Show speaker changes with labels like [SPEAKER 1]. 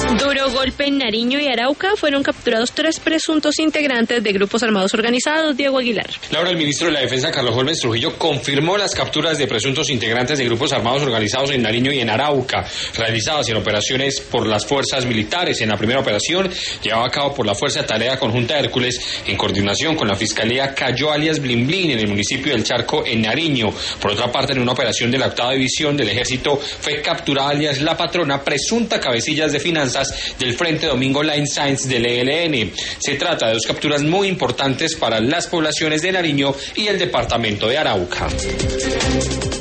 [SPEAKER 1] Duro golpe en Nariño y Arauca. Fueron capturados 3 presuntos integrantes de grupos armados organizados. Diego Aguilar.
[SPEAKER 2] Laura, el ministro de la Defensa, Carlos Holmes Trujillo, confirmó las capturas de presuntos integrantes de grupos armados organizados en Nariño y en Arauca, realizadas en operaciones por las fuerzas militares. En la primera operación, llevada a cabo por la Fuerza de Tarea Conjunta Hércules, en coordinación con la Fiscalía Cayo alias Blin Blin, en el municipio del Charco, en Nariño. Por otra parte, en una operación de la 8ª División del Ejército, fue capturada alias La Patrona, presunta cabecillas de finanzas del Frente Domingo Line Science del ELN. Se trata de 2 capturas muy importantes para las poblaciones de Nariño y el departamento de Arauca.